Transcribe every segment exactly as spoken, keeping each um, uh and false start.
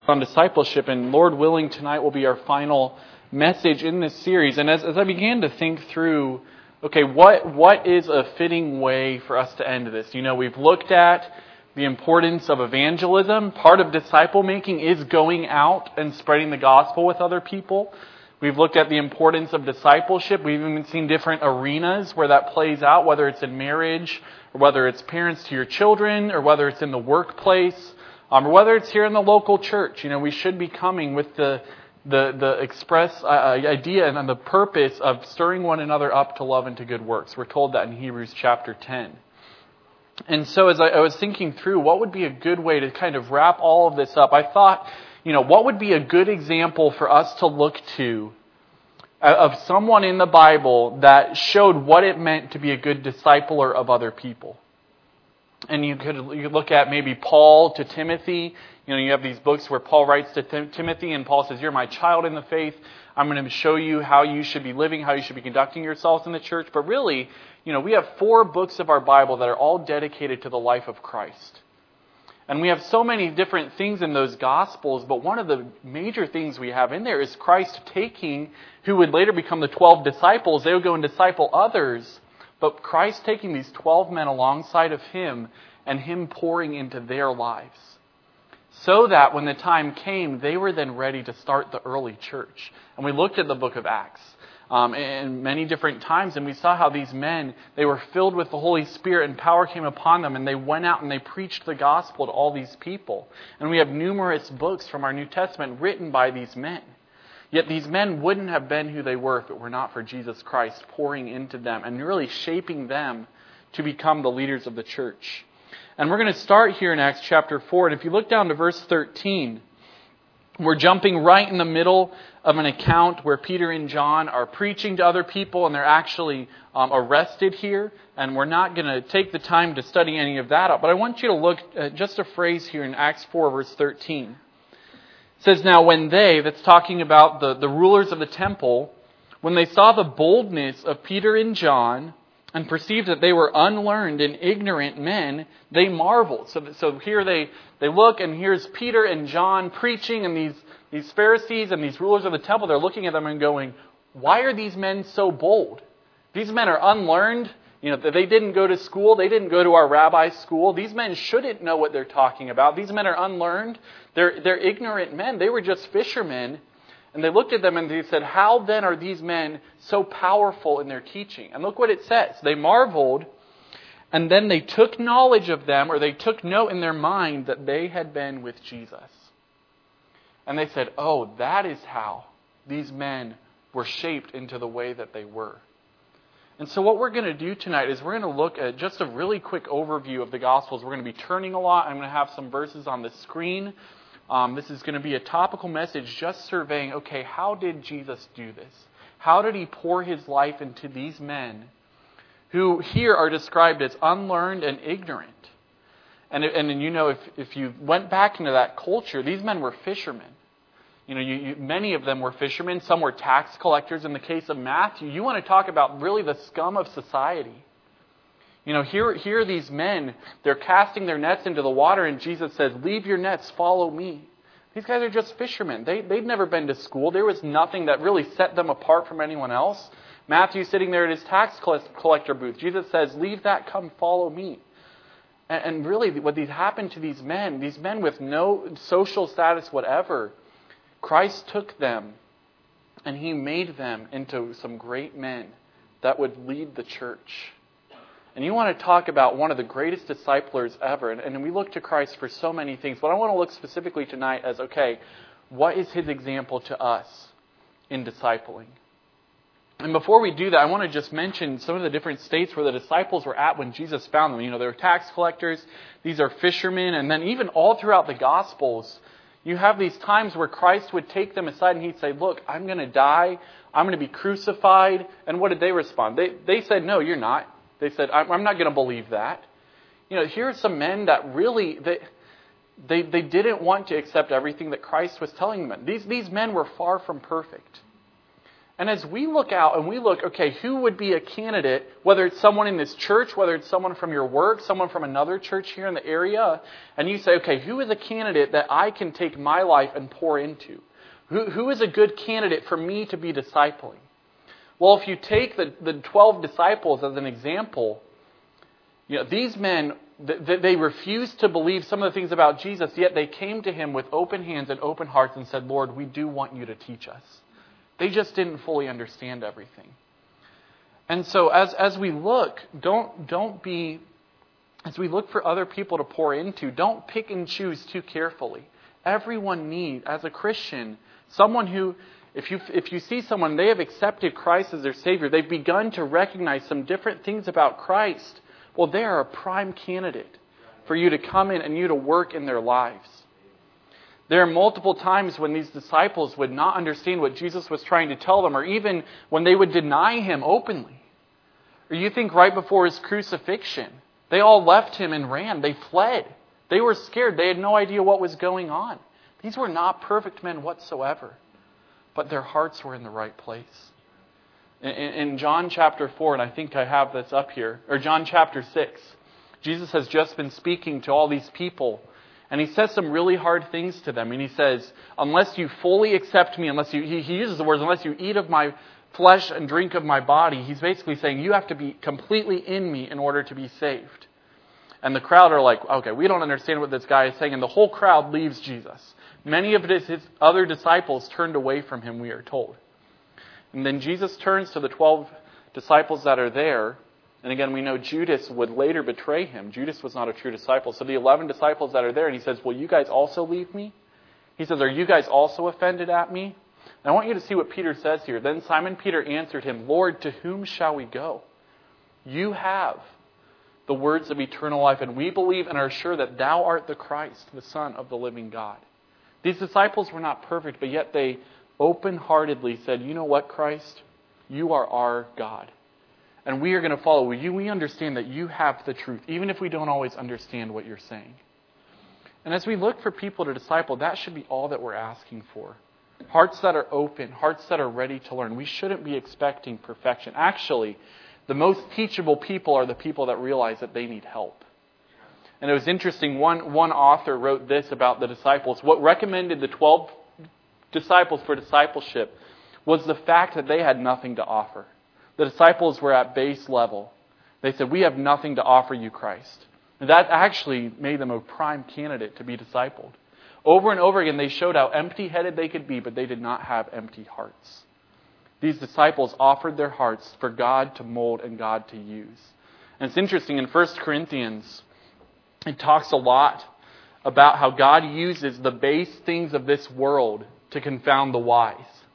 on discipleship, and Lord willing, tonight will be our final message in this series. And as, as I began to think through, okay, what what is a fitting way for us to end this? You know, we've looked at the importance of evangelism. Part of disciple making is going out and spreading the gospel with other people. We've looked at the importance of discipleship. We've even seen different arenas where that plays out, whether it's in marriage, or whether it's parents to your children, or whether it's in the workplace, um, or whether it's here in the local church. You know, we should be coming with the the the express uh, idea and the purpose of stirring one another up to love and to good works. We're told that in Hebrews chapter ten. And so as I, I was thinking through, what would be a good way to kind of wrap all of this up, I thought, you know, what would be a good example for us to look to of someone in the Bible that showed what it meant to be a good discipler of other people? And you could, you could look at maybe Paul to Timothy. You know, you have these books where Paul writes to Tim- Timothy and Paul says, "You're my child in the faith. I'm going to show you how you should be living, how you should be conducting yourselves in the church." But really, you know, we have four books of our Bible that are all dedicated to the life of Christ. And we have so many different things in those Gospels, but one of the major things we have in there is Christ taking, who would later become the twelve disciples, they would go and disciple others, but Christ taking these twelve men alongside of Him and Him pouring into their lives. So that when the time came, they were then ready to start the early church. And we looked at the book of Acts um, in many different times, and we saw how these men, they were filled with the Holy Spirit and power came upon them, and they went out and they preached the gospel to all these people. And we have numerous books from our New Testament written by these men. Yet these men wouldn't have been who they were if it were not for Jesus Christ pouring into them and really shaping them to become the leaders of the church. And we're going to start here in Acts chapter four. And if you look down to verse thirteen, we're jumping right in the middle of an account where Peter and John are preaching to other people, and they're actually um, arrested here. And we're not going to take the time to study any of that out. But I want you to look at just a phrase here in Acts four, verse thirteen. It says, "Now when they," that's talking about the, the rulers of the temple, "when they saw the boldness of Peter and John, and perceived that they were unlearned and ignorant men, they marveled." So, so here they, they look, and here's Peter and John preaching, and these, these Pharisees and these rulers of the temple, they're looking at them and going, "Why are these men so bold? These men are unlearned. You know, they didn't go to school. They didn't go to our rabbi's school. These men shouldn't know what they're talking about. These men are unlearned. They're, they're ignorant men. They were just fishermen." And they looked at them and they said, "How then are these men so powerful in their teaching?" And look what it says. They marveled, and then they took knowledge of them, or they took note in their mind that they had been with Jesus. And they said, "Oh, that is how these men were shaped into the way that they were." And so what we're going to do tonight is we're going to look at just a really quick overview of the Gospels. We're going to be turning a lot. I'm going to have some verses on the screen. Um, this is going to be a topical message just surveying, okay, how did Jesus do this? How did He pour His life into these men who here are described as unlearned and ignorant? And, and you know, if, if you went back into that culture, these men were fishermen. You know, you, you, many of them were fishermen. Some were tax collectors. In the case of Matthew, you want to talk about really the scum of society. You know, here, here are these men, they're casting their nets into the water, and Jesus says, "Leave your nets, follow me." These guys are just fishermen. They, they'd never been to school. There was nothing that really set them apart from anyone else. Matthew's sitting there at his tax collector booth. Jesus says, "Leave that, come follow me." And, and really, what these happened to these men, these men with no social status whatever, Christ took them and He made them into some great men that would lead the church. And you want to talk about one of the greatest disciplers ever. And, and we look to Christ for so many things. But I want to look specifically tonight as, okay, what is His example to us in discipling? And before we do that, I want to just mention some of the different states where the disciples were at when Jesus found them. You know, they were tax collectors. These are fishermen. And then even all throughout the Gospels, you have these times where Christ would take them aside and He'd say, "Look, I'm going to die. I'm going to be crucified." And what did they respond? They, they said, "No, you're not." They said, "I'm not going to believe that." You know, here are some men that really, they, they, they didn't want to accept everything that Christ was telling them. These, these men were far from perfect. And as we look out and we look, okay, who would be a candidate, whether it's someone in this church, whether it's someone from your work, someone from another church here in the area, and you say, okay, who is a candidate that I can take my life and pour into? Who, who is a good candidate for me to be discipling? Well, if you take the, the twelve disciples as an example, you know, these men, th- they refused to believe some of the things about Jesus, yet they came to Him with open hands and open hearts and said, Lord, we do want you to teach us. They just didn't fully understand everything. And so as, as we look, don't, don't be, as we look for other people to pour into, don't pick and choose too carefully. Everyone needs, as a Christian, someone who, if you, if you see someone, they have accepted Christ as their Savior, they've begun to recognize some different things about Christ, well, they are a prime candidate for you to come in and you to work in their lives. There are multiple times when these disciples would not understand what Jesus was trying to tell them, or even when they would deny Him openly. Or you think right before His crucifixion, they all left Him and ran. They fled. They were scared. They had no idea what was going on. These were not perfect men whatsoever, but their hearts were in the right place. In, in John chapter four, and I think I have this up here, or John chapter six, Jesus has just been speaking to all these people. And He says some really hard things to them. And He says, unless you fully accept Me, unless you, he, he uses the words, unless you eat of My flesh and drink of My body, He's basically saying you have to be completely in Me in order to be saved. And the crowd are like, okay, we don't understand what this guy is saying. And the whole crowd leaves Jesus. Many of his, his other disciples turned away from Him, we are told. And then Jesus turns to the twelve disciples that are there. And again, we know Judas would later betray Him. Judas was not a true disciple. So the eleven disciples that are there, and He says, will you guys also leave Me? He says, are you guys also offended at Me? And I want you to see what Peter says here. Then Simon Peter answered Him, Lord, to whom shall we go? You have the words of eternal life, and we believe and are sure that Thou art the Christ, the Son of the living God. These disciples were not perfect, but yet they open-heartedly said, you know what, Christ? You are our God. And we are going to follow you. We understand that you have the truth, even if we don't always understand what you're saying. And as we look for people to disciple, that should be all that we're asking for. Hearts that are open, hearts that are ready to learn. We shouldn't be expecting perfection. Actually, the most teachable people are the people that realize that they need help. And it was interesting, one, one author wrote this about the disciples. What recommended the twelve disciples for discipleship was the fact that they had nothing to offer. The disciples were at base level. They said, we have nothing to offer you, Christ. And that actually made them a prime candidate to be discipled. Over and over again, they showed how empty-headed they could be, but they did not have empty hearts. These disciples offered their hearts for God to mold and God to use. And it's interesting, in First Corinthians, it talks a lot about how God uses the base things of this world to confound the wise.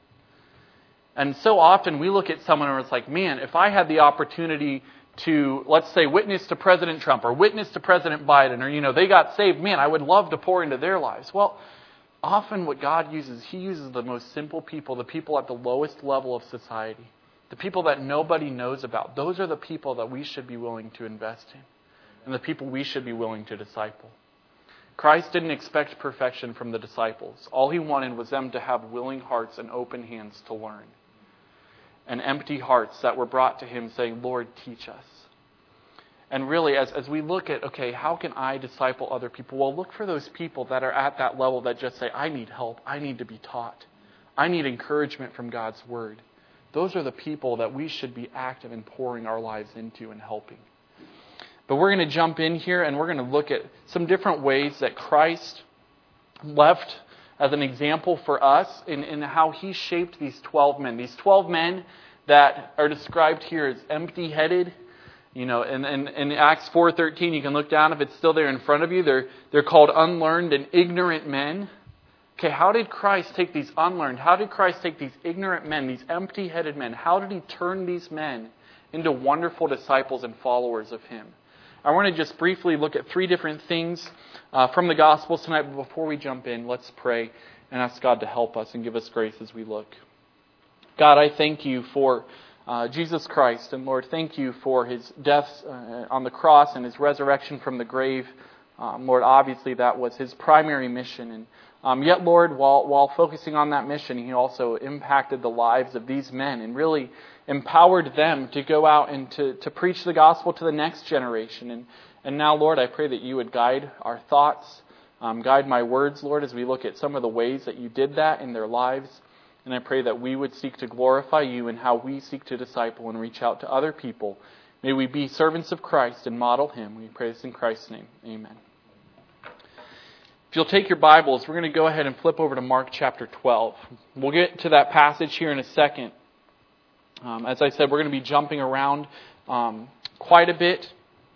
And so often we look at someone and it's like, man, if I had the opportunity to, let's say, witness to President Trump or witness to President Biden, or, you know, they got saved, man, I would love to pour into their lives. Well, often what God uses, He uses the most simple people, the people at the lowest level of society, the people that nobody knows about. Those are the people that we should be willing to invest in, and the people we should be willing to disciple. Christ didn't expect perfection from the disciples. All He wanted was them to have willing hearts and open hands to learn. And empty hearts that were brought to Him saying, Lord, teach us. And really, as, as we look at, okay, how can I disciple other people? Well, look for those people that are at that level that just say, I need help. I need to be taught. I need encouragement from God's Word. Those are the people that we should be active in pouring our lives into and helping. But we're going to jump in here and we're going to look at some different ways that Christ left as an example for us in, in how He shaped these twelve men. These twelve men that are described here as empty-headed. You know, in, in, in Acts four thirteen, you can look down if it's still there in front of you. They're, they're called unlearned and ignorant men. Okay, how did Christ take these unlearned? How did Christ take these ignorant men, these empty-headed men? How did He turn these men into wonderful disciples and followers of Him? I want to just briefly look at three different things uh, from the Gospels tonight. But before we jump in, let's pray and ask God to help us and give us grace as we look. God, I thank You for uh, Jesus Christ. And Lord, thank You for His death uh, on the cross and His resurrection from the grave Um, Lord, obviously that was his primary mission. And um, yet, Lord, while, while focusing on that mission, he also impacted the lives of these men and really empowered them to go out and to, to preach the gospel to the next generation. And, and now, Lord, I pray that you would guide our thoughts, um, guide my words, Lord, as we look at some of the ways that you did that in their lives. And I pray that we would seek to glorify you in how we seek to disciple and reach out to other people. May we be servants of Christ and model him. We pray this in Christ's name. Amen. If you'll take your Bibles, we're going to go ahead and flip over to Mark chapter twelve. We'll get to that passage here in a second. Um, as I said, we're going to be jumping around um, quite a bit.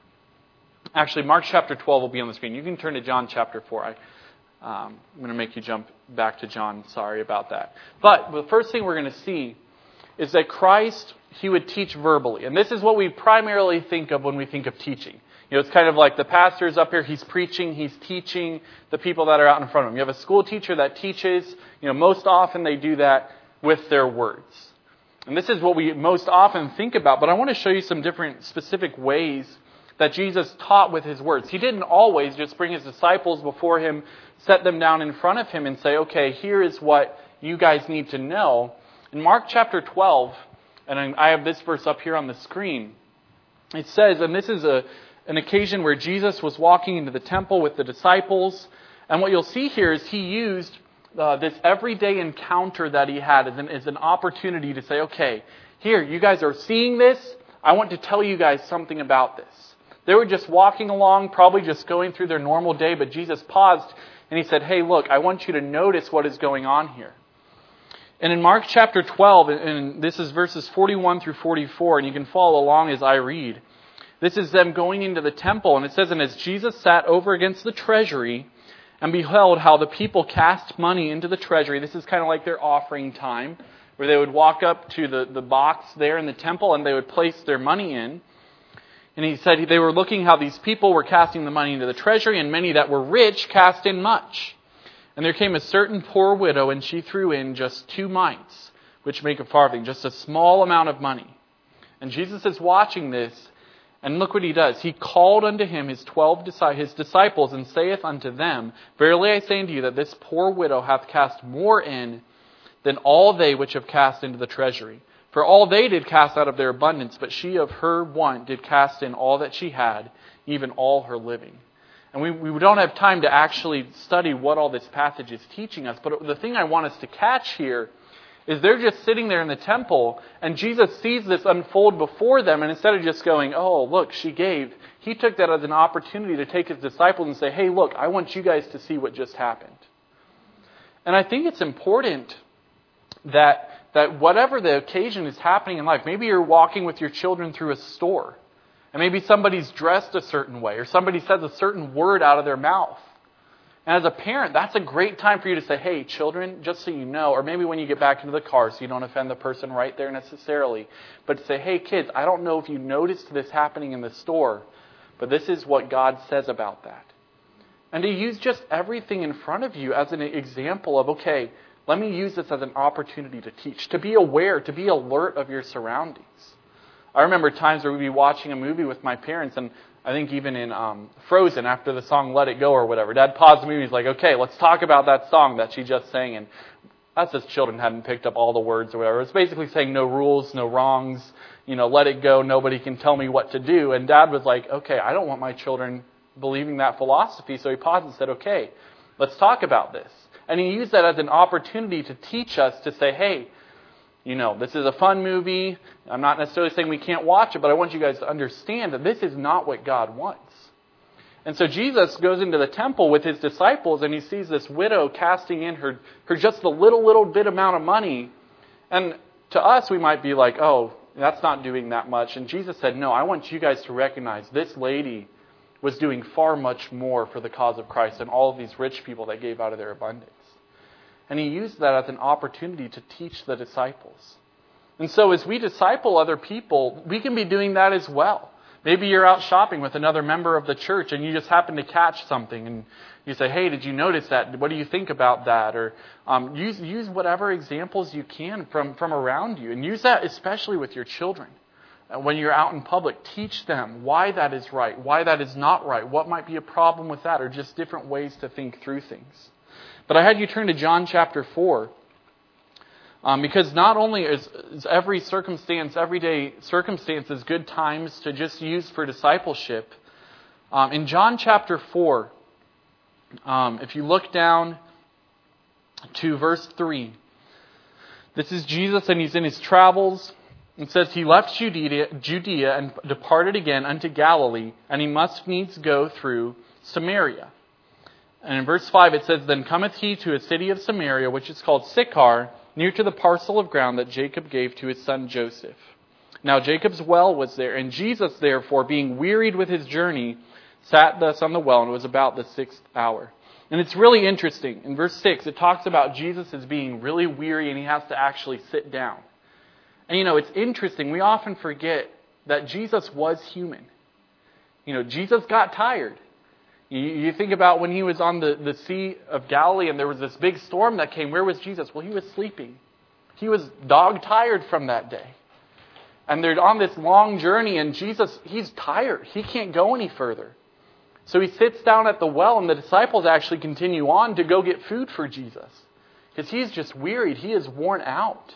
Actually, Mark chapter twelve will be on the screen. You can turn to John chapter four. I, um, I'm going to make you jump back to John. Sorry about that. But the first thing we're going to see is that Christ, he would teach verbally. And this is what we primarily think of when we think of teaching. You know, it's kind of like the pastor's up here, he's preaching, he's teaching the people that are out in front of him. You have a school teacher that teaches, you know, most often they do that with their words. And this is what we most often think about, but I want to show you some different specific ways that Jesus taught with his words. He didn't always just bring his disciples before him, set them down in front of him and say, okay, here is what you guys need to know. In Mark chapter twelve, and I have this verse up here on the screen, it says, and this is a an occasion where Jesus was walking into the temple with the disciples. And what you'll see here is he used uh, this everyday encounter that he had as an, as an opportunity to say, okay, here, you guys are seeing this. I want to tell you guys something about this. They were just walking along, probably just going through their normal day, but Jesus paused and he said, hey, look, I want you to notice what is going on here. And in Mark chapter twelve, and this is verses forty-one through forty-four, and you can follow along as I read. This is them going into the temple, and it says, and as Jesus sat over against the treasury and beheld how the people cast money into the treasury, this is kind of like their offering time, where they would walk up to the, the box there in the temple and they would place their money in. And he said they were looking how these people were casting the money into the treasury, and many that were rich cast in much. And there came a certain poor widow, and she threw in just two mites, which make a farthing, just a small amount of money. And Jesus is watching this. And look what he does. He called unto him his twelve his disciples, and saith unto them, verily I say unto you that this poor widow hath cast more in than all they which have cast into the treasury. For all they did cast out of their abundance, but she of her want did cast in all that she had, even all her living. And we, we don't have time to actually study what all this passage is teaching us. But the thing I want us to catch here is they're just sitting there in the temple, and Jesus sees this unfold before them, and instead of just going, oh, look, she gave, he took that as an opportunity to take his disciples and say, hey, look, I want you guys to see what just happened. And I think it's important that that whatever the occasion is happening in life, maybe you're walking with your children through a store, and maybe somebody's dressed a certain way, or somebody says a certain word out of their mouth. And as a parent, that's a great time for you to say, hey, children, just so you know, or maybe when you get back into the car so you don't offend the person right there necessarily, but to say, hey, kids, I don't know if you noticed this happening in the store, but this is what God says about that. And to use just everything in front of you as an example of, okay, let me use this as an opportunity to teach, to be aware, to be alert of your surroundings. I remember times where we'd be watching a movie with my parents, and I think even in um, Frozen, after the song Let It Go or whatever, Dad paused the movie and he's like, okay, let's talk about that song that she just sang. And us as children hadn't picked up all the words or whatever. It's basically saying no rules, no wrongs, you know, let it go, nobody can tell me what to do. And Dad was like, okay, I don't want my children believing that philosophy. So he paused and said, okay, let's talk about this. And he used that as an opportunity to teach us to say, hey, you know, this is a fun movie. I'm not necessarily saying we can't watch it, but I want you guys to understand that this is not what God wants. And so Jesus goes into the temple with his disciples, and he sees this widow casting in her, her just the little, little bit amount of money. And to us, we might be like, oh, that's not doing that much. And Jesus said, no, I want you guys to recognize this lady was doing far much more for the cause of Christ than all of these rich people that gave out of their abundance. And he used that as an opportunity to teach the disciples. And so as we disciple other people, we can be doing that as well. Maybe you're out shopping with another member of the church and you just happen to catch something and you say, hey, did you notice that? What do you think about that? Or um, use use whatever examples you can from, from around you. And use that especially with your children. When you're out in public, teach them why that is right, why that is not right, what might be a problem with that, or just different ways to think through things. But I had you turn to John chapter four, um, because not only is, is every circumstance, everyday circumstances, good times to just use for discipleship. Um, in John chapter four, um, if you look down to verse three, this is Jesus and he's in his travels. It says, he left Judea, Judea and departed again unto Galilee, and he must needs go through Samaria. And in verse five it says, then cometh he to a city of Samaria, which is called Sychar, near to the parcel of ground that Jacob gave to his son Joseph. Now Jacob's well was there, and Jesus therefore, being wearied with his journey, sat thus on the well, and it was about the sixth hour. And it's really interesting. In verse six, it talks about Jesus as being really weary, and he has to actually sit down. And you know, it's interesting. We often forget that Jesus was human. You know, Jesus got tired. You, you think about when he was on the, the Sea of Galilee and there was this big storm that came. Where was Jesus? Well, he was sleeping. He was dog tired from that day. And they're on this long journey and Jesus, he's tired. He can't go any further. So he sits down at the well and the disciples actually continue on to go get food for Jesus. Because he's just wearied. He is worn out.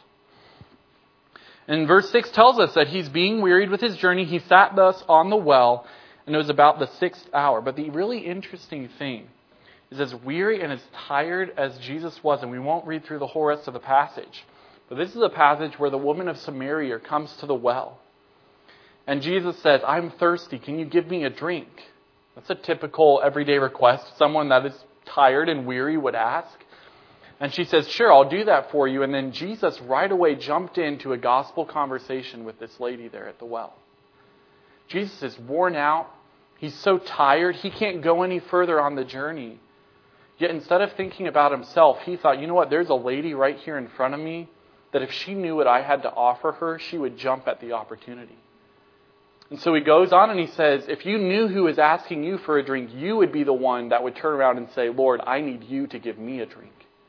And verse six tells us that he's being wearied with his journey. He sat thus on the well, and it was about the sixth hour. But the really interesting thing is, as weary and as tired as Jesus was, and we won't read through the whole rest of the passage, but this is a passage where the woman of Samaria comes to the well. And Jesus says, I'm thirsty. Can you give me a drink? That's a typical everyday request someone that is tired and weary would ask. And she says, sure, I'll do that for you. And then Jesus right away jumped into a gospel conversation with this lady there at the well. Jesus is worn out. He's so tired. He can't go any further on the journey. Yet instead of thinking about himself, he thought, you know what, there's a lady right here in front of me that if she knew what I had to offer her, she would jump at the opportunity. And so he goes on and he says, if you knew who was asking you for a drink, you would be the one that would turn around and say, Lord, I need you to give me a drink.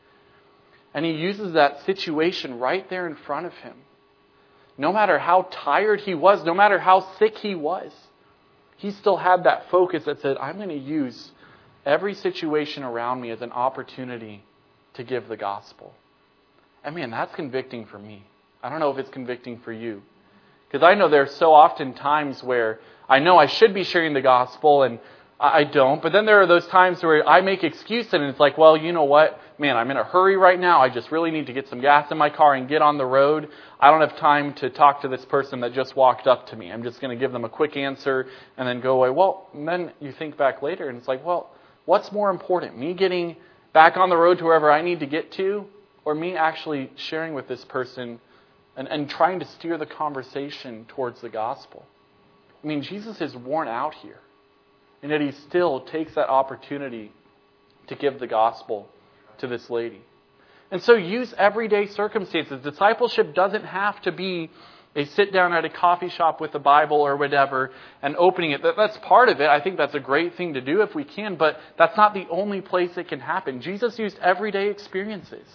And he uses that situation right there in front of him. No matter how tired he was, no matter how sick he was, he still had that focus that said, I'm going to use every situation around me as an opportunity to give the gospel. And man, that's convicting for me. I don't know if it's convicting for you. Because I know there's so often times where I know I should be sharing the gospel and I don't. But then there are those times where I make excuses and it's like, well, you know what? Man, I'm in a hurry right now. I just really need to get some gas in my car and get on the road. I don't have time to talk to this person that just walked up to me. I'm just going to give them a quick answer and then go away. Well, and then you think back later and it's like, well, what's more important? Me getting back on the road to wherever I need to get to, or me actually sharing with this person and, and trying to steer the conversation towards the gospel? I mean, Jesus is worn out here. And yet he still takes that opportunity to give the gospel to this lady. And so use everyday circumstances. Discipleship doesn't have to be a sit down at a coffee shop with a Bible or whatever and opening it. That's part of it. I think that's a great thing to do if we can, but that's not the only place it can happen. Jesus used everyday experiences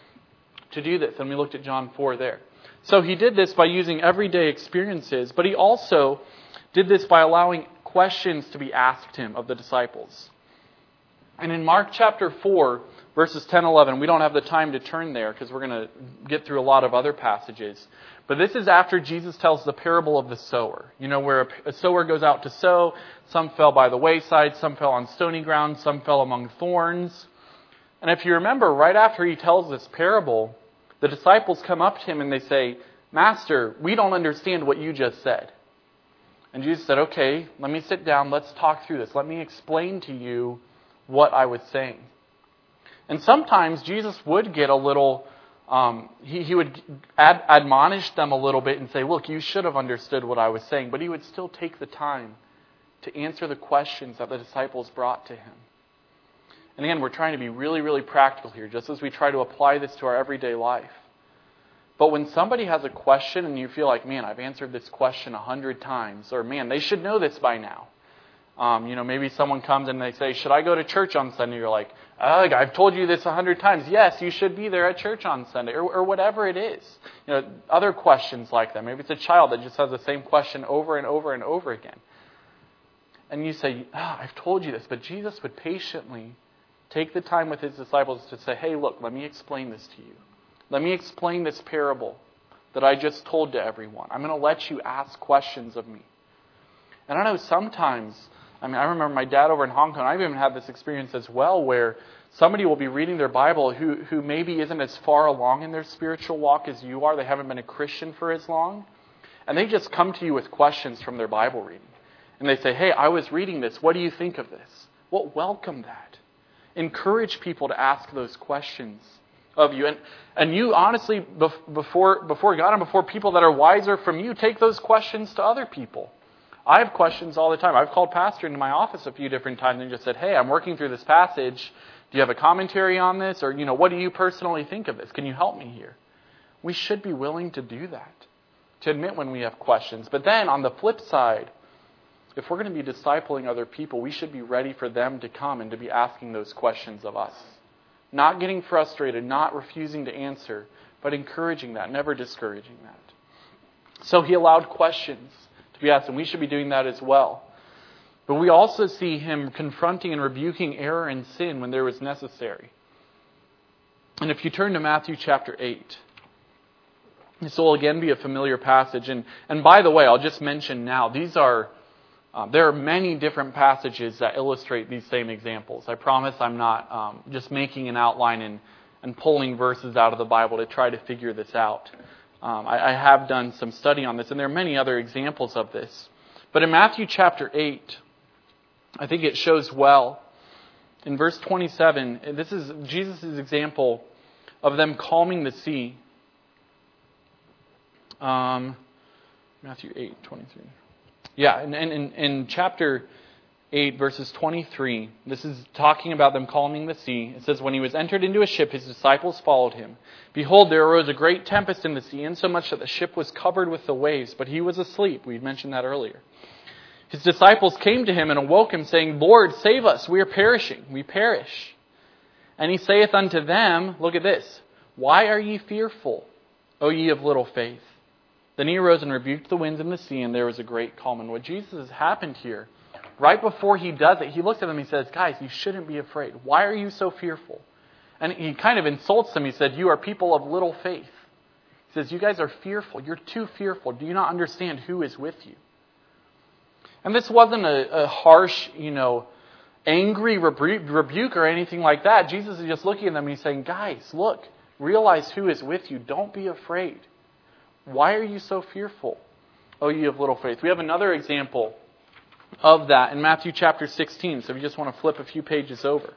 to do this. And we looked at John four there. So he did this by using everyday experiences, but he also did this by allowing questions to be asked him of the disciples. And in Mark chapter four, verses ten and eleven, we don't have the time to turn there because we're going to get through a lot of other passages. But this is after Jesus tells the parable of the sower. You know, where a sower goes out to sow. Some fell by the wayside, some fell on stony ground, some fell among thorns. And if you remember, right after he tells this parable, the disciples come up to him and they say, Master, we don't understand what you just said. And Jesus said, okay, let me sit down. Let's talk through this. Let me explain to you what I was saying. And sometimes Jesus would get a little, um, he, he would ad- admonish them a little bit and say, look, you should have understood what I was saying. But he would still take the time to answer the questions that the disciples brought to him. And again, we're trying to be really, really practical here, just as we try to apply this to our everyday life. But when somebody has a question and you feel like, man, I've answered this question a hundred times, or man, they should know this by now. Um, you know, maybe someone comes and they say, should I go to church on Sunday? You're like, ugh, I've told you this a hundred times. Yes, you should be there at church on Sunday, or, or whatever it is. You know, other questions like that. Maybe it's a child that just has the same question over and over and over again. And you say, oh, I've told you this, but Jesus would patiently take the time with his disciples to say, hey, look, let me explain this to you. Let me explain this parable that I just told to everyone. I'm going to let you ask questions of me. And I know sometimes, I mean, I remember my dad over in Hong Kong, I've even had this experience as well, where somebody will be reading their Bible who, who maybe isn't as far along in their spiritual walk as you are. They haven't been a Christian for as long. And they just come to you with questions from their Bible reading. And they say, hey, I was reading this. What do you think of this? Well, welcome that. Encourage people to ask those questions of you. And and you honestly, before, before God and before people that are wiser from you, take those questions to other people. I have questions all the time. I've called pastor into my office a few different times and just said, hey, I'm working through this passage. Do you have a commentary on this? Or, you know, what do you personally think of this? Can you help me here? We should be willing to do that, to admit when we have questions. But then on the flip side, if we're going to be discipling other people, we should be ready for them to come and to be asking those questions of us. Not getting frustrated, not refusing to answer, but encouraging that, never discouraging that. So he allowed questions to be asked, and we should be doing that as well. But we also see him confronting and rebuking error and sin when there was necessary. And if you turn to Matthew chapter eight, this will again be a familiar passage. And, and by the way, I'll just mention now, these are Uh, there are many different passages that illustrate these same examples. I promise I'm not um, just making an outline and, and pulling verses out of the Bible to try to figure this out. Um, I, I have done some study on this, and there are many other examples of this. But in Matthew chapter eight, I think it shows well. In verse twenty-seven, this is Jesus' example of them calming the sea. Um, Matthew eight, twenty-three. Yeah, and in, in chapter eight, verses twenty-three, this is talking about them calming the sea. It says, when he was entered into a ship, his disciples followed him. Behold, there arose a great tempest in the sea, insomuch that the ship was covered with the waves, but he was asleep. We mentioned that earlier. His disciples came to him and awoke him, saying, Lord, save us, we are perishing, we perish. And he saith unto them, look at this, why are ye fearful, O ye of little faith? Then he arose and rebuked the winds and the sea, and there was a great calm. And what Jesus has happened here, right before he does it, he looks at them and he says, guys, you shouldn't be afraid. Why are you so fearful? And he kind of insults them. He said, you are people of little faith. He says, you guys are fearful. You're too fearful. Do you not understand who is with you? And this wasn't a, a harsh, you know, angry rebu- rebuke or anything like that. Jesus is just looking at them and he's saying, guys, look, realize who is with you. Don't be afraid. Why are you so fearful, O ye of little faith? We have another example of that in Matthew chapter sixteen. So if you just want to flip a few pages over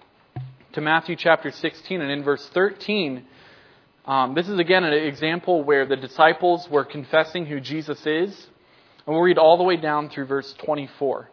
to Matthew chapter sixteen, and in verse thirteen, um, this is again an example where the disciples were confessing who Jesus is. And we'll read all the way down through verse twenty-four.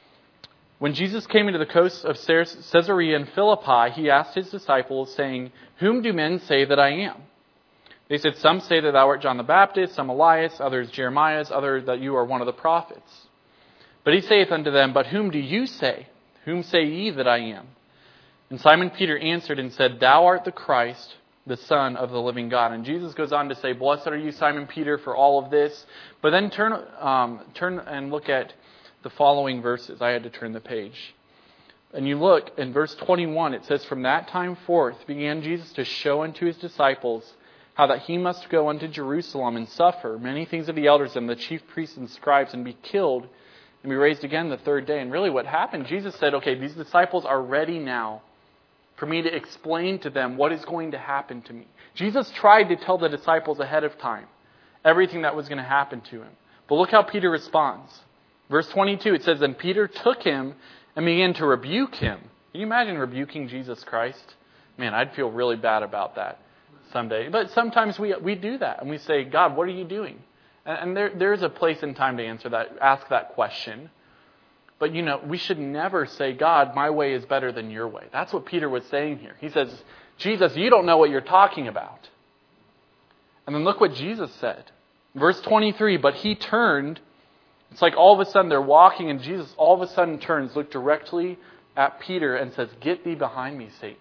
When Jesus came into the coast of Caesarea in Philippi, he asked his disciples, saying, whom do men say that I am? They said, some say that thou art John the Baptist, some Elias, others Jeremiah, others that you are one of the prophets. But he saith unto them, but whom do you say? Whom say ye that I am? And Simon Peter answered and said, thou art the Christ, the Son of the living God. And Jesus goes on to say, blessed are you, Simon Peter, for all of this. But then turn, um, turn and look at the following verses. I had to turn the page. And you look in verse twenty-one, it says, from that time forth began Jesus to show unto his disciples how that he must go unto Jerusalem and suffer many things of the elders and the chief priests and scribes and be killed and be raised again the third day. And really what happened, Jesus said, okay, these disciples are ready now for me to explain to them what is going to happen to me. Jesus tried to tell the disciples ahead of time everything that was going to happen to him. But look how Peter responds. Verse twenty-two, it says, then Peter took him and began to rebuke him. Can you imagine rebuking Jesus Christ? Man, I'd feel really bad about that someday. But sometimes we we do that and we say, God, what are you doing? And, and there there's a place and time to answer that, ask that question. But you know, we should never say, God, my way is better than your way. That's what Peter was saying here. He says, Jesus, you don't know what you're talking about. And then look what Jesus said. Verse twenty-three, but he turned It's like all of a sudden they're walking and Jesus all of a sudden turns, looks directly at Peter and says, "Get thee behind me, Satan."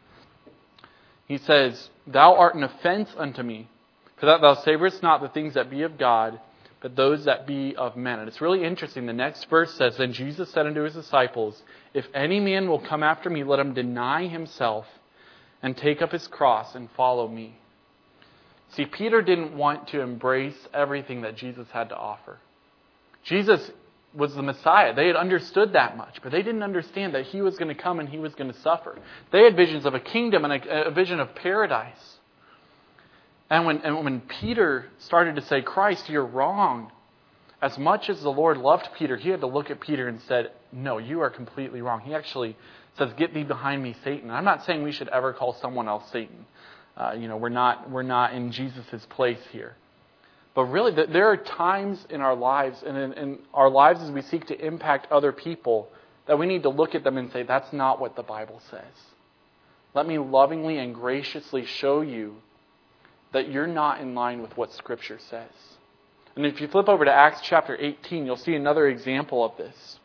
He says, "Thou art an offense unto me, for that thou savorest not the things that be of God, but those that be of men." And it's really interesting. The next verse says, "Then Jesus said unto his disciples, If any man will come after me, let him deny himself and take up his cross and follow me." See, Peter didn't want to embrace everything that Jesus had to offer. Jesus was the Messiah. They had understood that much, but they didn't understand that He was going to come and He was going to suffer. They had visions of a kingdom and a, a vision of paradise. And when, and when Peter started to say, "Christ, you're wrong," as much as the Lord loved Peter, He had to look at Peter and said, "No, you are completely wrong." He actually says, "Get thee behind me, Satan." I'm not saying we should ever call someone else Satan. Uh, you know, we're not we're not in Jesus' place here. But really, there are times in our lives, and in, in our lives as we seek to impact other people, that we need to look at them and say, "That's not what the Bible says. Let me lovingly and graciously show you that you're not in line with what Scripture says." And if you flip over to Acts chapter eighteen, you'll see another example of this.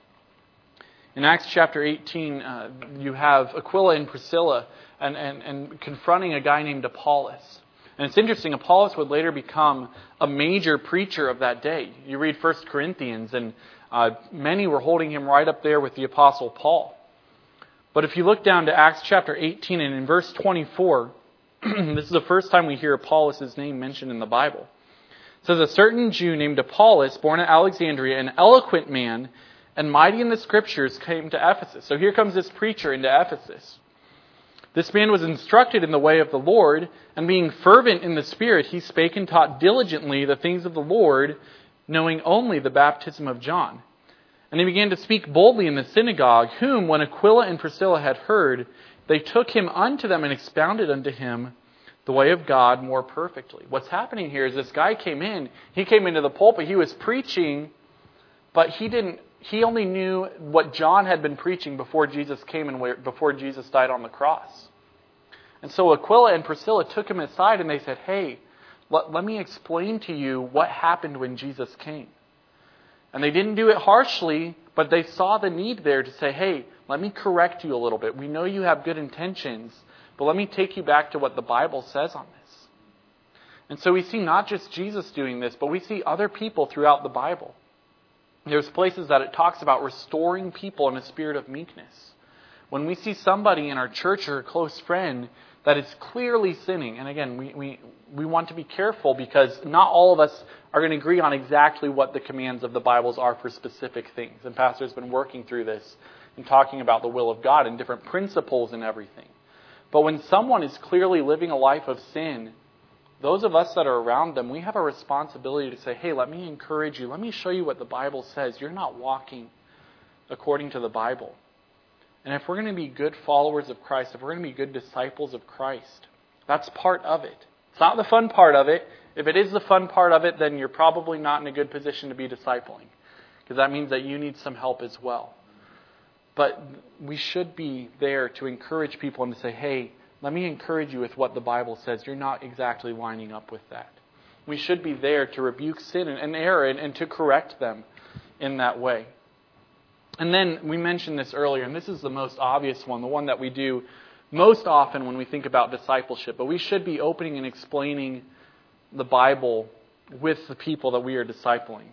In Acts chapter eighteen, uh, you have Aquila and Priscilla and, and, and confronting a guy named Apollos. And it's interesting, Apollos would later become a major preacher of that day. You read First Corinthians, and uh, many were holding him right up there with the Apostle Paul. But if you look down to Acts chapter eighteen, and in verse twenty-four, this is the first time we hear Apollos' name mentioned in the Bible. It says, "A certain Jew named Apollos, born at Alexandria, an eloquent man, and mighty in the Scriptures, came to Ephesus." So here comes this preacher into Ephesus. "This man was instructed in the way of the Lord, and being fervent in the Spirit, he spake and taught diligently the things of the Lord, knowing only the baptism of John. And he began to speak boldly in the synagogue, whom, when Aquila and Priscilla had heard, they took him unto them and expounded unto him the way of God more perfectly." What's happening here is this guy came in, he came into the pulpit, he was preaching, but he didn't, he only knew what John had been preaching before Jesus came and before Jesus died on the cross. And so Aquila and Priscilla took him aside and they said, "Hey, let, let me explain to you what happened when Jesus came." And they didn't do it harshly, but they saw the need there to say, "Hey, let me correct you a little bit. We know you have good intentions, but let me take you back to what the Bible says on this." And so we see not just Jesus doing this, but we see other people throughout the Bible. There's places that it talks about restoring people in a spirit of meekness. When we see somebody in our church or a close friend that is clearly sinning, and again, we, we, we want to be careful because not all of us are going to agree on exactly what the commands of the Bibles are for specific things. And Pastor's been working through this and talking about the will of God and different principles and everything. But when someone is clearly living a life of sin, those of us that are around them, we have a responsibility to say, "Hey, let me encourage you. Let me show you what the Bible says. You're not walking according to the Bible." And if we're going to be good followers of Christ, if we're going to be good disciples of Christ, that's part of it. It's not the fun part of it. If it is the fun part of it, then you're probably not in a good position to be discipling, because that means that you need some help as well. But we should be there to encourage people and to say, "Hey, let me encourage you with what the Bible says. You're not exactly lining up with that." We should be there to rebuke sin and error and, and to correct them in that way. And then we mentioned this earlier, and this is the most obvious one, the one that we do most often when we think about discipleship. But we should be opening and explaining the Bible with the people that we are discipling.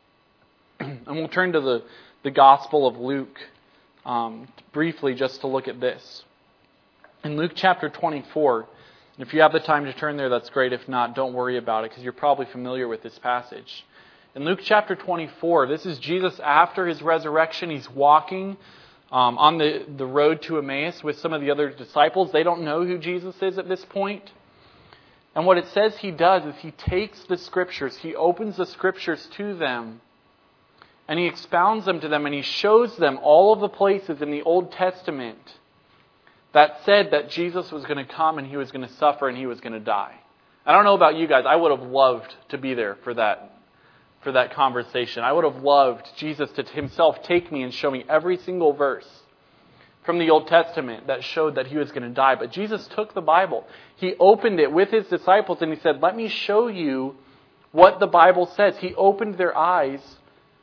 And we'll turn to the, the Gospel of Luke um, briefly just to look at this. In Luke chapter twenty-four, and if you have the time to turn there, that's great. If not, don't worry about it because you're probably familiar with this passage. In Luke chapter twenty-four, this is Jesus after His resurrection. He's walking um, on the, the road to Emmaus with some of the other disciples. They don't know who Jesus is at this point. And what it says He does is He takes the Scriptures, He opens the Scriptures to them, and He expounds them to them, and He shows them all of the places in the Old Testament that said that Jesus was going to come and He was going to suffer and He was going to die. I don't know about you guys. I would have loved to be there for that for that conversation. I would have loved Jesus to Himself take me and show me every single verse from the Old Testament that showed that He was going to die. But Jesus took the Bible. He opened it with His disciples and He said, "Let me show you what the Bible says." He opened their eyes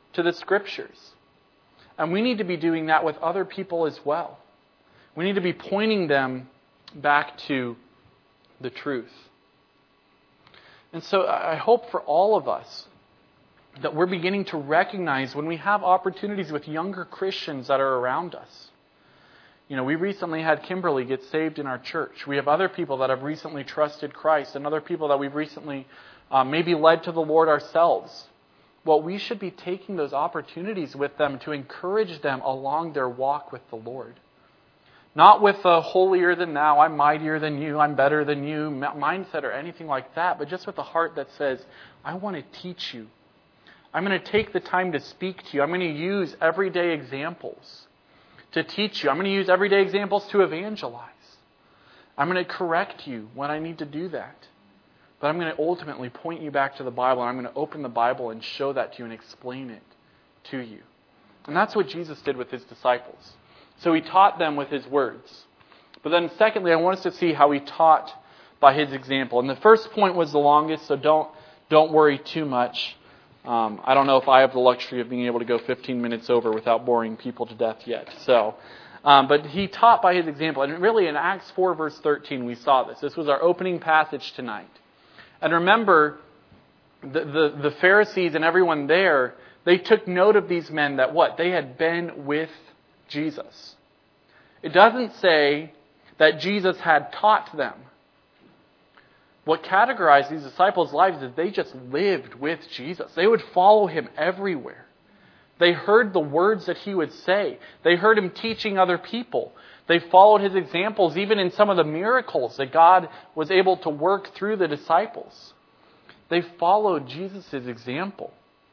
to the Scriptures. And we need to be doing that with other people as well. We need to be pointing them back to the truth. And so I hope for all of us that we're beginning to recognize when we have opportunities with younger Christians that are around us. You know, we recently had Kimberly get saved in our church. We have other people that have recently trusted Christ and other people that we've recently uh, maybe led to the Lord ourselves. Well, we should be taking those opportunities with them to encourage them along their walk with the Lord. Not with a holier than thou, I'm mightier than you, I'm better than you mindset or anything like that, but just with a heart that says, I want to teach you. I'm going to take the time to speak to you. I'm going to use everyday examples to teach you. I'm going to use everyday examples to evangelize. I'm going to correct you when I need to do that. But I'm going to ultimately point you back to the Bible, and I'm going to open the Bible and show that to you and explain it to you. And that's what Jesus did with His disciples. So He taught them with His words. But then secondly, I want us to see how He taught by His example. And the first point was the longest, so don't don't worry too much. Um, I don't know if I have the luxury of being able to go fifteen minutes over without boring people to death yet. So, um, but He taught by His example. And really in Acts four verse thirteen we saw this. This was our opening passage tonight. And remember, the, the, the Pharisees and everyone there, they took note of these men that what? They had been with Jesus. It doesn't say that Jesus had taught them. What categorized these disciples' lives is they just lived with Jesus. They would follow Him everywhere. They heard the words that He would say. They heard Him teaching other people. They followed His examples even in some of the miracles that God was able to work through the disciples. They followed Jesus' example.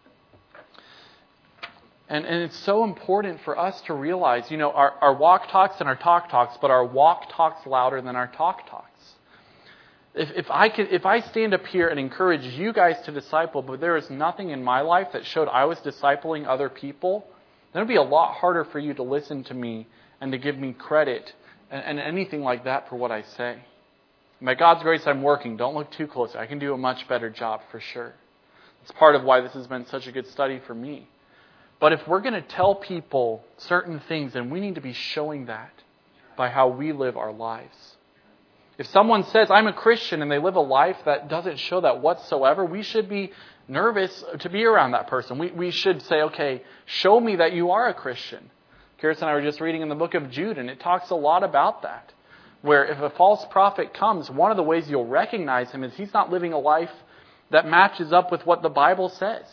And, and it's so important for us to realize, you know, our, our walk talks and our talk talks, but our walk talks louder than our talk talks. If, if I could, if I stand up here and encourage you guys to disciple, but there is nothing in my life that showed I was discipling other people, then it would be a lot harder for you to listen to me and to give me credit and, and anything like that for what I say. And by God's grace, I'm working. Don't look too close. I can do a much better job for sure. It's part of why this has been such a good study for me. But if we're going to tell people certain things, then we need to be showing that by how we live our lives. If someone says, I'm a Christian, and they live a life that doesn't show that whatsoever, we should be nervous to be around that person. We, we should say, okay, show me that you are a Christian. Karis and I were just reading in the book of Jude, and it talks a lot about that. Where if a false prophet comes, one of the ways you'll recognize him is he's not living a life that matches up with what the Bible says.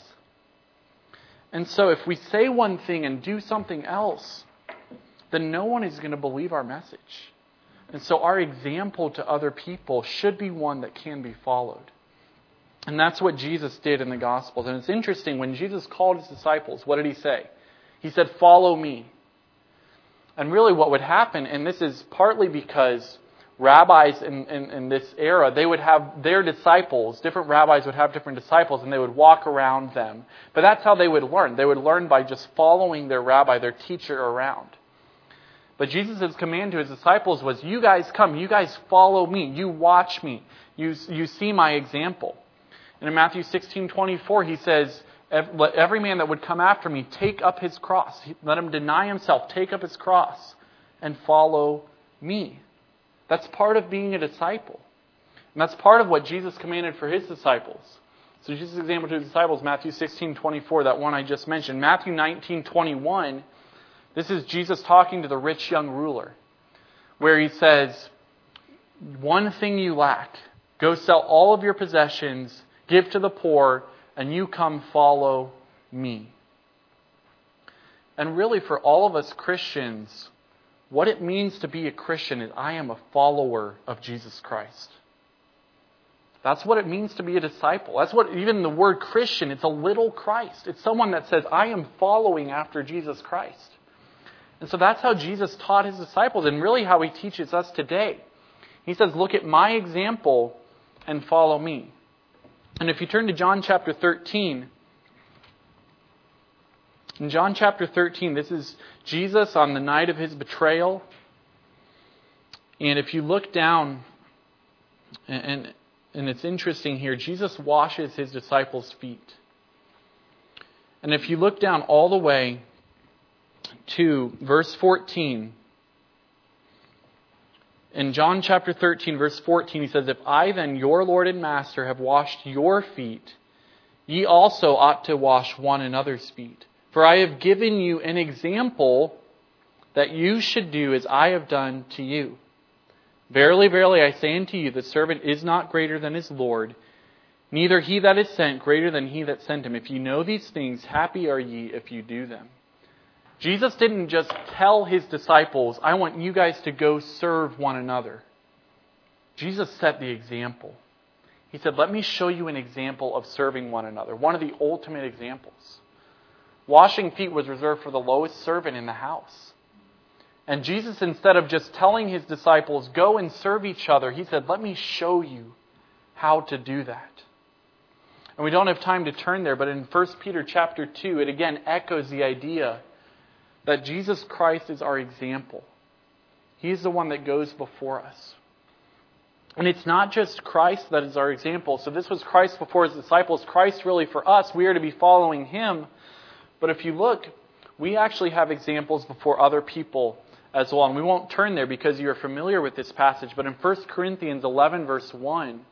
And so if we say one thing and do something else, then no one is going to believe our message. And so our example to other people should be one that can be followed. And that's what Jesus did in the Gospels. And it's interesting, when Jesus called His disciples, what did He say? He said, follow me. And really what would happen, and this is partly because rabbis in, in, in this era, they would have their disciples, different rabbis would have different disciples, and they would walk around them. But that's how they would learn. They would learn by just following their rabbi, their teacher around. But Jesus' command to His disciples was, you guys come, you guys follow me, you watch me, you, you see my example. And in Matthew sixteen twenty-four, He says, let every man that would come after me take up his cross. Let him deny himself, take up his cross, and follow me. That's part of being a disciple. And that's part of what Jesus commanded for His disciples. So Jesus' example to His disciples, Matthew sixteen twenty-four, that one I just mentioned. Matthew nineteen twenty-one, this is Jesus talking to the rich young ruler, where He says, one thing you lack, go sell all of your possessions, give to the poor, and you come follow me. And really for all of us Christians, what it means to be a Christian is I am a follower of Jesus Christ. That's what it means to be a disciple. That's what even the word Christian, it's a little Christ. It's someone that says, I am following after Jesus Christ. And so that's how Jesus taught His disciples, and really how He teaches us today. He says, look at my example and follow me. And if you turn to John chapter thirteen, in John chapter thirteen, this is Jesus on the night of His betrayal. And if you look down, and, and it's interesting here, Jesus washes His disciples' feet. And if you look down all the way to verse fourteen, in John chapter thirteen, verse fourteen, he says, "If I then, your Lord and Master, have washed your feet, ye also ought to wash one another's feet. For I have given you an example that you should do as I have done to you. Verily, verily, I say unto you, the servant is not greater than his Lord, neither he that is sent greater than he that sent him. If you know these things, happy are ye if you do them." Jesus didn't just tell his disciples, "I want you guys to go serve one another." Jesus set the example. He said, "Let me show you an example of serving one another." One of the ultimate examples. Washing feet was reserved for the lowest servant in the house. And Jesus, instead of just telling his disciples, "Go and serve each other," he said, "Let me show you how to do that." And we don't have time to turn there, but in First Peter chapter two, it again echoes the idea that Jesus Christ is our example. He's the one that goes before us. And it's not just Christ that is our example. So this was Christ before his disciples. Christ really for us. We are to be following him. But if you look, we actually have examples before other people as well. And we won't turn there because you're familiar with this passage. But in First Corinthians eleven verse one,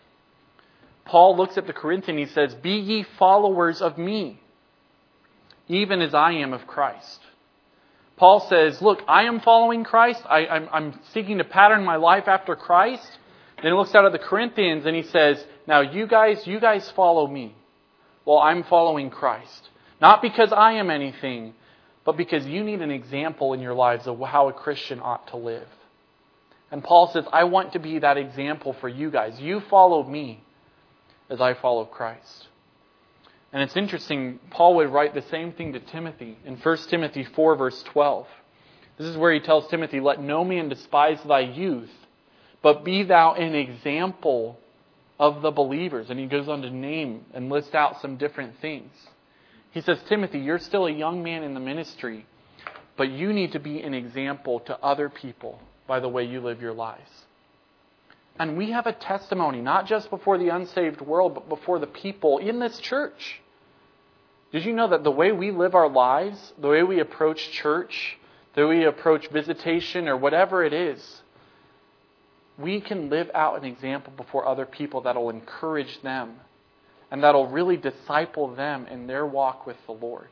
Paul looks at the Corinthians and he says, "Be ye followers of me, even as I am of Christ." Paul says, look, I am following Christ. I, I'm, I'm seeking to pattern my life after Christ. Then he looks out at the Corinthians and he says, now you guys, you guys follow me. Well, I'm following Christ. Not because I am anything, but because you need an example in your lives of how a Christian ought to live. And Paul says, I want to be that example for you guys. You follow me as I follow Christ. And it's interesting, Paul would write the same thing to Timothy in First Timothy four verse twelve. This is where he tells Timothy, let no man despise thy youth, but be thou an example of the believers. And he goes on to name and list out some different things. He says, Timothy, you're still a young man in the ministry, but you need to be an example to other people by the way you live your lives. And we have a testimony, not just before the unsaved world, but before the people in this church. Did you know that the way we live our lives, the way we approach church, the way we approach visitation or whatever it is, we can live out an example before other people that will encourage them and that will really disciple them in their walk with the Lord.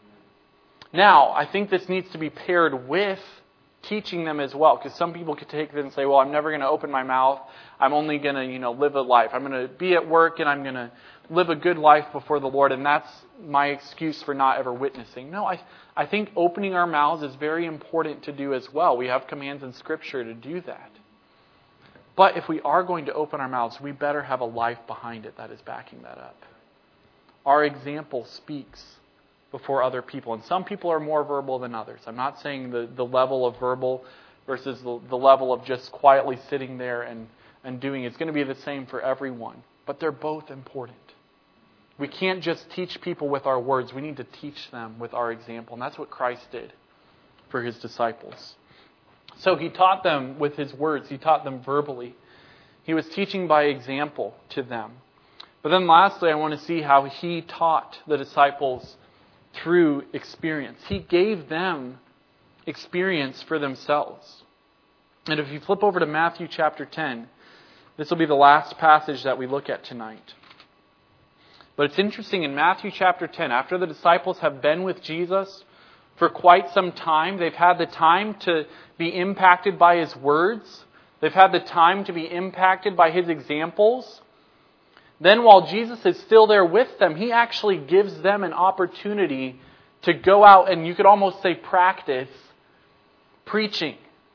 Now, I think this needs to be paired with teaching them as well, because some people could take this and say, well, I'm never going to open my mouth. I'm only going to, you know, live a life. I'm going to be at work and I'm going to live a good life before the Lord, and that's my excuse for not ever witnessing. No, I, I think opening our mouths is very important to do as well. We have commands in Scripture to do that. But if we are going to open our mouths, we better have a life behind it that is backing that up. Our example speaks before other people. And some people are more verbal than others. I'm not saying the, the level of verbal versus the, the level of just quietly sitting there and, and doing. It's going to be the same for everyone. But they're both important. We can't just teach people with our words. We need to teach them with our example. And that's what Christ did for his disciples. So he taught them with his words. He taught them verbally. He was teaching by example to them. But then lastly, I want to see how he taught the disciples through experience. He gave them experience for themselves. And if you flip over to Matthew chapter ten, this will be the last passage that we look at tonight. But it's interesting, in Matthew chapter ten, after the disciples have been with Jesus for quite some time, they've had the time to be impacted by his words. They've had the time to be impacted by his examples. Then while Jesus is still there with them, he actually gives them an opportunity to go out and you could almost say practice preaching.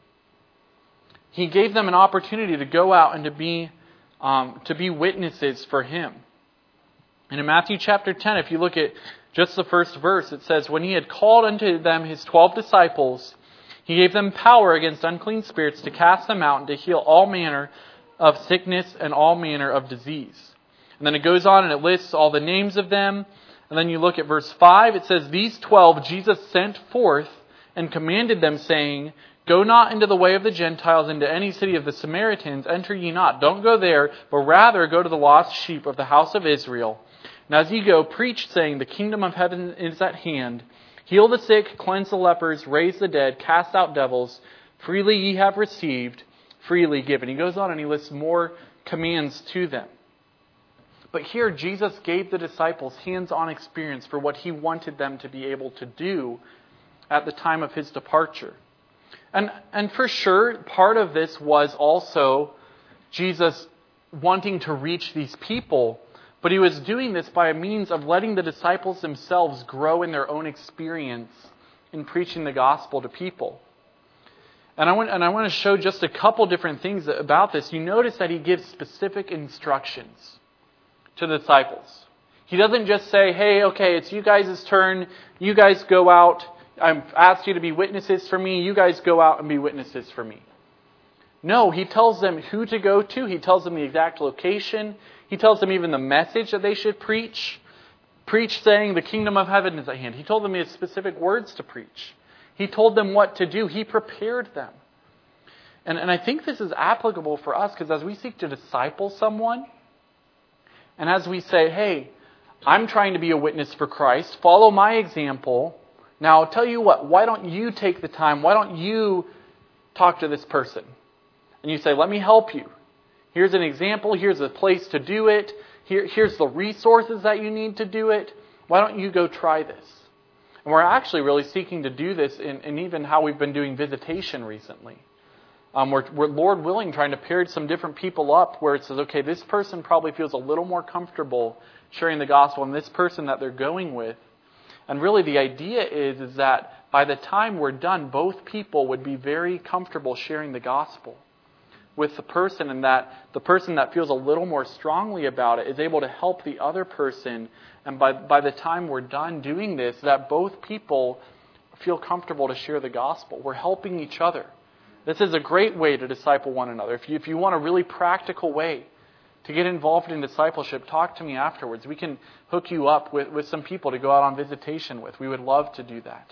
He gave them an opportunity to go out and to be um, to be witnesses for him. And in Matthew chapter ten, if you look at just the first verse, it says, when he had called unto them his twelve disciples, he gave them power against unclean spirits to cast them out and to heal all manner of sickness and all manner of disease. And then it goes on and it lists all the names of them. And then you look at verse five. It says, these twelve Jesus sent forth and commanded them, saying, go not into the way of the Gentiles, into any city of the Samaritans. Enter ye not. Don't go there, but rather go to the lost sheep of the house of Israel. And as ye go, preach, saying, the kingdom of heaven is at hand. Heal the sick, cleanse the lepers, raise the dead, cast out devils. Freely ye have received, freely give." And he goes on and he lists more commands to them. But here Jesus gave the disciples hands-on experience for what he wanted them to be able to do at the time of his departure. And, and for sure, part of this was also Jesus wanting to reach these people, but he was doing this by a means of letting the disciples themselves grow in their own experience in preaching the gospel to people. And I want, and I want to show just a couple different things about this. You notice that he gives specific instructions to the disciples. He doesn't just say, "Hey, okay, it's you guys' turn. You guys go out. I've asked you to be witnesses for me. You guys go out and be witnesses for me." No, he tells them who to go to. He tells them the exact location. He tells them even the message that they should preach. Preach saying the kingdom of heaven is at hand. He told them his specific words to preach. He told them what to do. He prepared them. And, and I think this is applicable for us because as we seek to disciple someone, and as we say, "Hey, I'm trying to be a witness for Christ. Follow my example. Now, I'll tell you what, why don't you take the time? Why don't you talk to this person?" And you say, "Let me help you. Here's an example. Here's a place to do it. Here, here's the resources that you need to do it. Why don't you go try this?" And we're actually really seeking to do this in, in even how we've been doing visitation recently. Um, we're, we're, Lord willing, trying to pair some different people up where it says, okay, this person probably feels a little more comfortable sharing the gospel than this person that they're going with. And really the idea is, is that by the time we're done, both people would be very comfortable sharing the gospel with the person, and that the person that feels a little more strongly about it is able to help the other person. And by, by the time we're done doing this, that both people feel comfortable to share the gospel. We're helping each other. This is a great way to disciple one another. If you, if you want a really practical way to get involved in discipleship, talk to me afterwards. We can hook you up with, with some people to go out on visitation with. We would love to do that.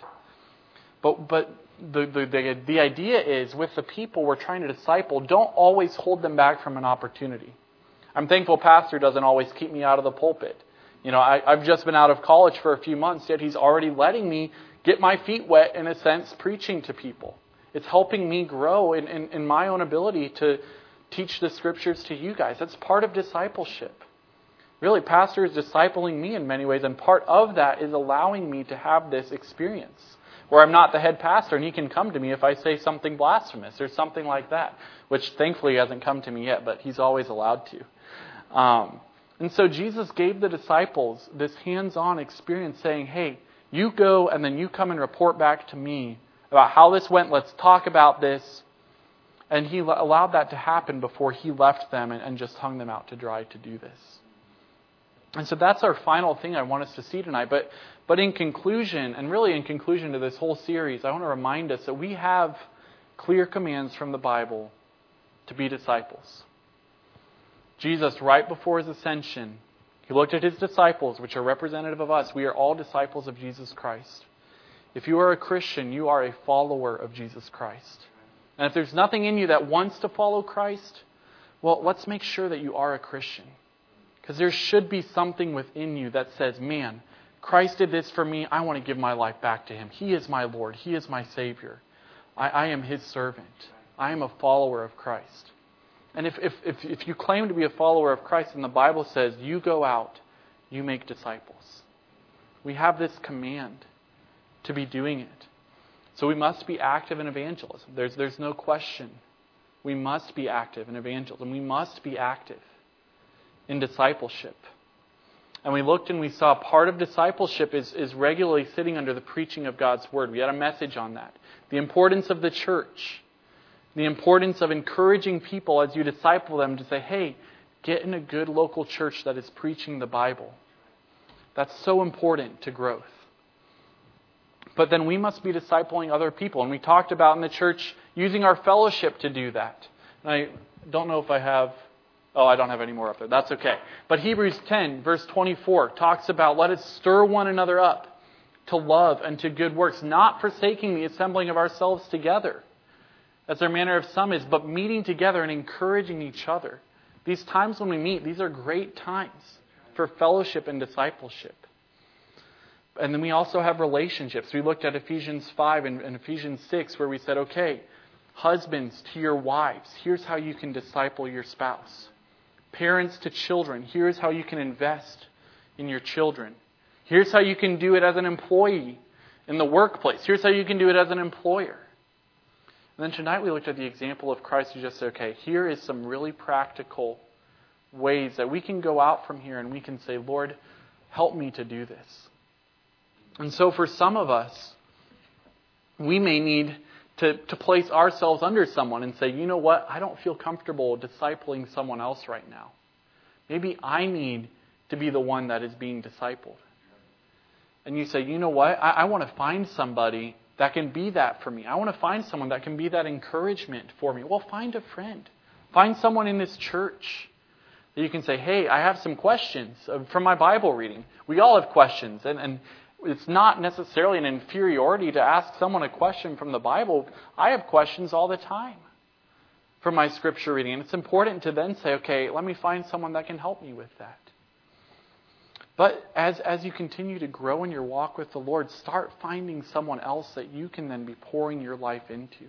But but the, the, the, the idea is, with the people we're trying to disciple, don't always hold them back from an opportunity. I'm thankful Pastor doesn't always keep me out of the pulpit. You know, I, I've just been out of college for a few months, yet he's already letting me get my feet wet, in a sense, preaching to people. It's helping me grow in, in, in my own ability to teach the scriptures to you guys. That's part of discipleship. Really, Pastor is discipling me in many ways, and part of that is allowing me to have this experience where I'm not the head pastor and he can come to me if I say something blasphemous or something like that, which thankfully hasn't come to me yet, but he's always allowed to. Um, and so Jesus gave the disciples this hands-on experience saying, "Hey, you go and then you come and report back to me about how this went. Let's talk about this." And he allowed that to happen before he left them and, and just hung them out to dry to do this. And so that's our final thing I want us to see tonight. But but in conclusion, and really in conclusion to this whole series, I want to remind us that we have clear commands from the Bible to be disciples. Jesus, right before his ascension, he looked at his disciples, which are representative of us. We are all disciples of Jesus Christ. If you are a Christian, you are a follower of Jesus Christ. And if there's nothing in you that wants to follow Christ, well, let's make sure that you are a Christian. Because there should be something within you that says, man, Christ did this for me. I want to give my life back to him. He is my Lord. He is my Savior. I, I am his servant. I am a follower of Christ. And if, if, if, if you claim to be a follower of Christ, and the Bible says, you go out, you make disciples. We have this command to be doing it. So we must be active in evangelism. There's, there's no question. We must be active in evangelism. We must be active in discipleship. And we looked and we saw part of discipleship is, is regularly sitting under the preaching of God's Word. We had a message on that. The importance of the church. The importance of encouraging people as you disciple them to say, hey, get in a good local church that is preaching the Bible. That's so important to growth. But then we must be discipling other people. And we talked about in the church using our fellowship to do that. And I don't know if I have... Oh, I don't have any more up there. That's okay. But Hebrews ten, verse twenty-four, talks about let us stir one another up to love and to good works, not forsaking the assembling of ourselves together, as their manner of some is, but meeting together and encouraging each other. These times when we meet, these are great times for fellowship and discipleship. And then we also have relationships. We looked at Ephesians five and, and Ephesians six where we said, okay, husbands to your wives, here's how you can disciple your spouse. Parents to children, here's how you can invest in your children. Here's how you can do it as an employee in the workplace. Here's how you can do it as an employer. And then tonight we looked at the example of Christ who just said, okay, here is some really practical ways that we can go out from here and we can say, Lord, help me to do this. And so for some of us, we may need to, to place ourselves under someone and say, you know what, I don't feel comfortable discipling someone else right now. Maybe I need to be the one that is being discipled. And you say, you know what, I, I want to find somebody that can be that for me. I want to find someone that can be that encouragement for me. Well, find a friend. Find someone in this church that you can say, hey, I have some questions from my Bible reading. We all have questions. And, and it's not necessarily an inferiority to ask someone a question from the Bible. I have questions all the time from my scripture reading. And it's important to then say, okay, let me find someone that can help me with that. But as, as you continue to grow in your walk with the Lord, start finding someone else that you can then be pouring your life into.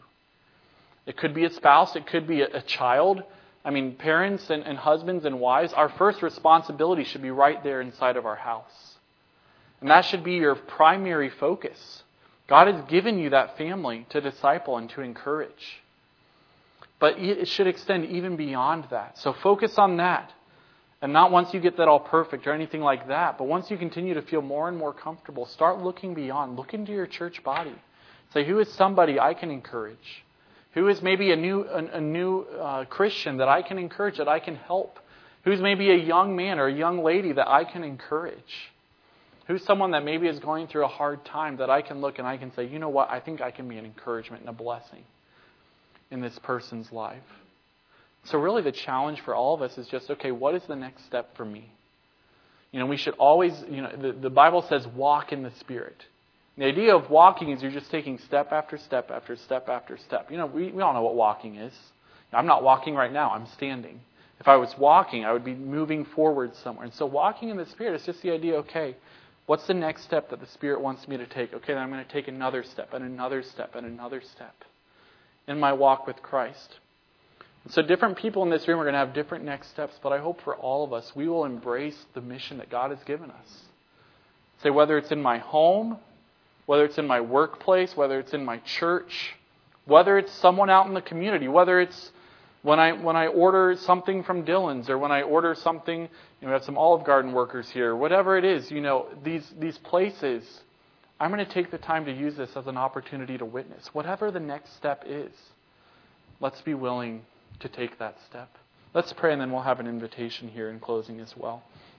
It could be a spouse. It could be a, a child. I mean, parents and, and husbands and wives, our first responsibility should be right there inside of our house. And that should be your primary focus. God has given you that family to disciple and to encourage. But it should extend even beyond that. So focus on that. And not once you get that all perfect or anything like that, but once you continue to feel more and more comfortable, start looking beyond. Look into your church body. Say, who is somebody I can encourage? Who is maybe a new a, a new uh, Christian that I can encourage, that I can help? Who's maybe a young man or a young lady that I can encourage? Who's someone that maybe is going through a hard time that I can look and I can say, you know what, I think I can be an encouragement and a blessing in this person's life. So really the challenge for all of us is just, okay, what is the next step for me? You know, we should always, you know, the, the Bible says walk in the Spirit. The idea of walking is you're just taking step after step after step after step. You know, we, we all know what walking is. I'm not walking right now, I'm standing. If I was walking, I would be moving forward somewhere. And so walking in the Spirit is just the idea, okay, what's the next step that the Spirit wants me to take? Okay, then I'm going to take another step and another step and another step in my walk with Christ. So different people in this room are going to have different next steps, but I hope for all of us, we will embrace the mission that God has given us. Say, whether it's in my home, whether it's in my workplace, whether it's in my church, whether it's someone out in the community, whether it's when I when I order something from Dillon's or when I order something, you know, we have some Olive Garden workers here, whatever it is, you know, these these places, I'm going to take the time to use this as an opportunity to witness. Whatever the next step is, let's be willing to take that step. Let's pray and then we'll have an invitation here in closing as well.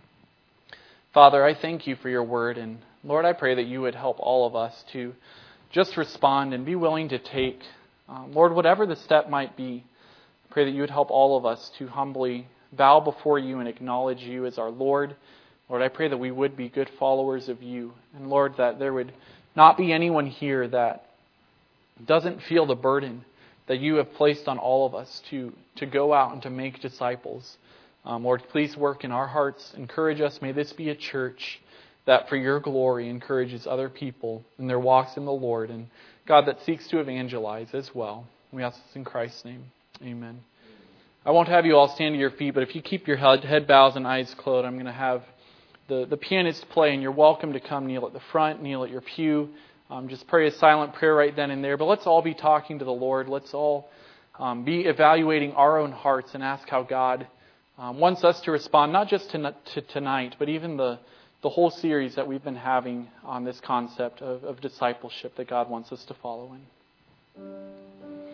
Father, I thank you for your word, and Lord, I pray that you would help all of us to just respond and be willing to take, um, Lord, whatever the step might be. I pray that you would help all of us to humbly bow before you and acknowledge you as our Lord. Lord, I pray that we would be good followers of you, and Lord, that there would not be anyone here that doesn't feel the burden that you have placed on all of us to, to go out and to make disciples. Um, Lord, please work in our hearts. Encourage us. May this be a church that for your glory encourages other people in their walks in the Lord. And God, that seeks to evangelize as well. We ask this in Christ's name. Amen. I won't have you all stand to your feet, but if you keep your head, head bows and eyes closed, I'm going to have the, the pianist play, and you're welcome to come kneel at the front, kneel at your pew. Um, just pray a silent prayer right then and there. But let's all be talking to the Lord. Let's all um, be evaluating our own hearts and ask how God um, wants us to respond, not just to, to tonight, but even the, the whole series that we've been having on this concept of, of discipleship that God wants us to follow in.